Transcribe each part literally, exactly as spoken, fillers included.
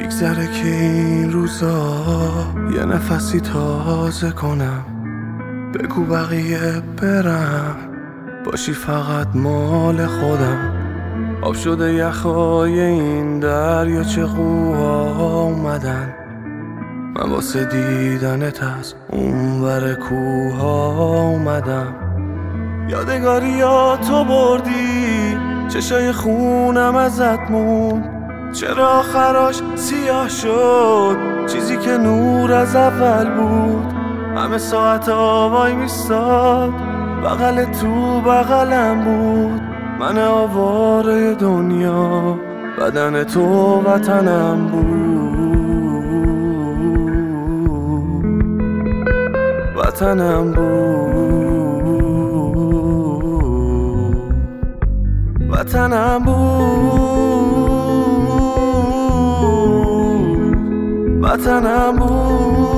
بگذره که این روزا یه نفسی تازه کنم. بگو بقیه برم، باشی فقط مال خودم. آب شده یخای این دریا چه قوها اومدن. من واسه دیدنت از اون ور کوها اومدم. یادگاریاتو بردی، چشای خونم ازت موند. چرا آخراش سیاه شد چیزی که نور از اول بود؟ همه ساعت وای میستاد، بغل تو بغلم بود. من آواره دنیا، بدن تو وطنم بود، وطنم بود، وطنم بود، وطنم بود.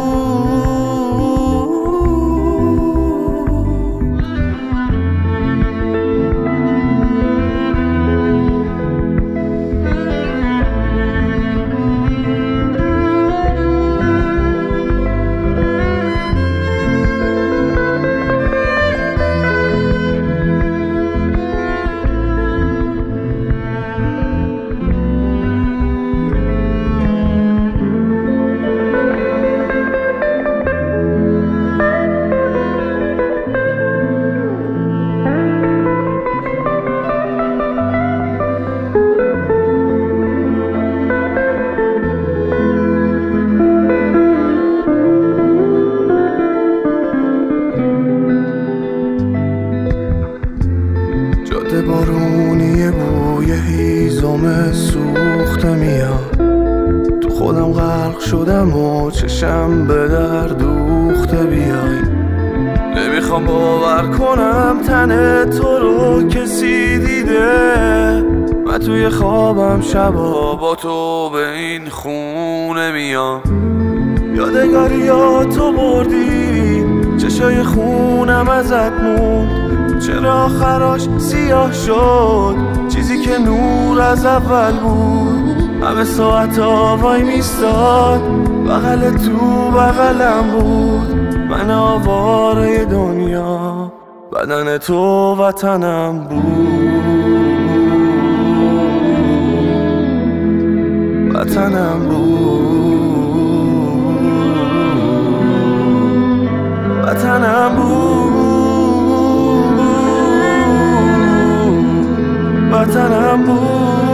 بارونی بوی هیزم سوخته میاد. تو خودم غرق شدم و چشم به در دوخته بیای. نمیخوام باور کنم تن تو رو کسی دیده. من توی خوابم شبا با تو به این خونه میام. یادگاریاتو بردی، چشای خونم ازت موند. چرا آخراش سیاه شد چیزی که نور از اول بود؟ همه ساعت وای میستاد، بغل تو بغلم بود. من آواره دنیا، بدن تو وطنم بود، وطنم بود، وطنم بود، وطنم بود.